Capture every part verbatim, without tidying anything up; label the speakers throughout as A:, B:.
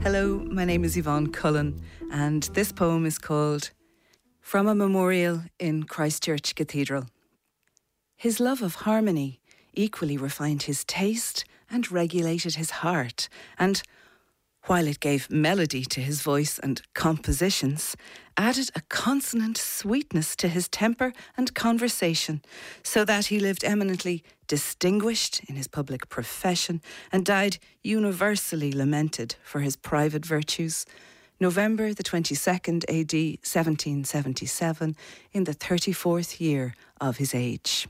A: Hello, my name is Yvonne Cullen, and this poem is called From a Memorial in Christchurch Cathedral. His love of harmony equally refined his taste and regulated his heart, and while it gave melody to his voice and compositions, added a consonant sweetness to his temper and conversation, so that he lived eminently distinguished in his public profession and died universally lamented for his private virtues, November the twenty-second A D seventeen seventy-seven, in the thirty-fourth year of his age.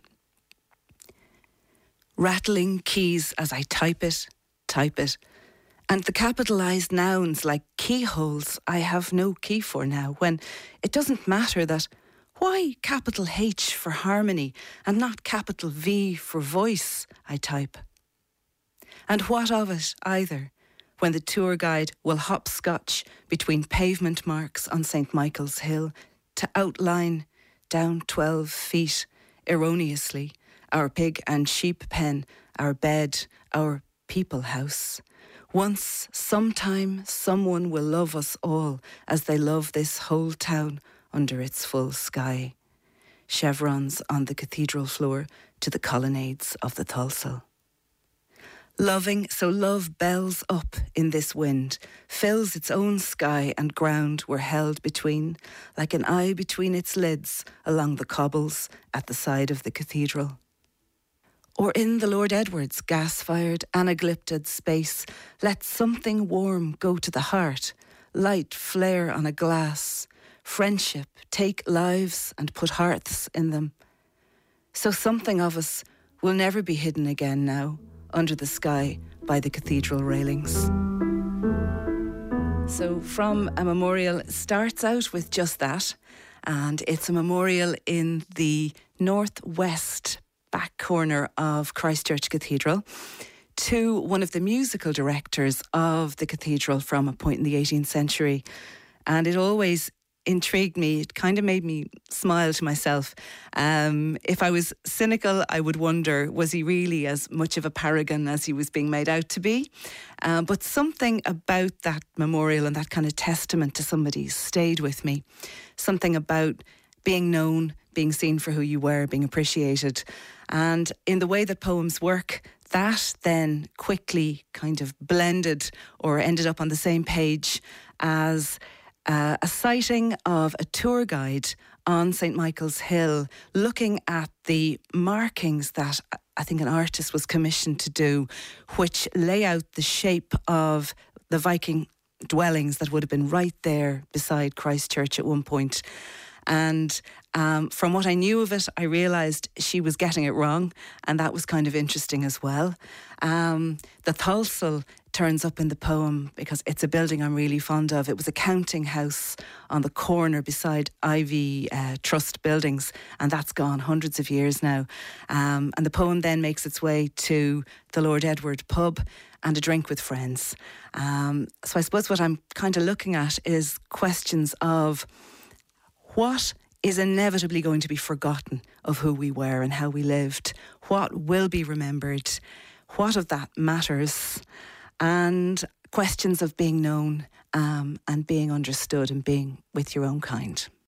A: Rattling keys as I type it, type it, and the capitalised nouns like keyholes I have no key for now, when it doesn't matter that why capital H for harmony and not capital V for voice I type. And what of it either, when the tour guide will hopscotch between pavement marks on Saint Michael's Hill to outline down twelve feet erroneously our pig and sheep pen, our bed, our people house. Once, sometime, someone will love us all as they love this whole town under its full sky. Chevrons on the cathedral floor to the colonnades of the Tholsel. Loving, so love bells up in this wind, fills its own sky and ground we're held between, like an eye between its lids along the cobbles at the side of the cathedral. Or in the Lord Edward's gas-fired, anaglyptid space, let something warm go to the heart, light flare on a glass, friendship take lives and put hearths in them. So something of us will never be hidden again now, under the sky by the cathedral railings. So From a Memorial starts out with just that, and it's a memorial in the northwest back corner of Christchurch Cathedral to one of the musical directors of the cathedral from a point in the eighteenth century. And it always intrigued me. It kind of made me smile to myself. Um, if I was cynical, I would wonder, was he really as much of a paragon as he was being made out to be? Um, but something about that memorial and that kind of testament to somebody stayed with me. Something about being known, being seen for who you were, being appreciated. And in the way that poems work, that then quickly kind of blended or ended up on the same page as uh, a sighting of a tour guide on Saint Michael's Hill, looking at the markings that I think an artist was commissioned to do, which lay out the shape of the Viking dwellings that would have been right there beside Christchurch at one point. And um, from what I knew of it, I realised she was getting it wrong, and that was kind of interesting as well. Um, the Tholsel turns up in the poem because it's a building I'm really fond of. It was a counting house on the corner beside Ivy uh, Trust buildings, and that's gone hundreds of years now. Um, and the poem then makes its way to the Lord Edward pub and a drink with friends. Um, so I suppose what I'm kind of looking at is questions of what is inevitably going to be forgotten of who we were and how we lived? What will be remembered? What of that matters? And questions of being known um, and being understood and being with your own kind.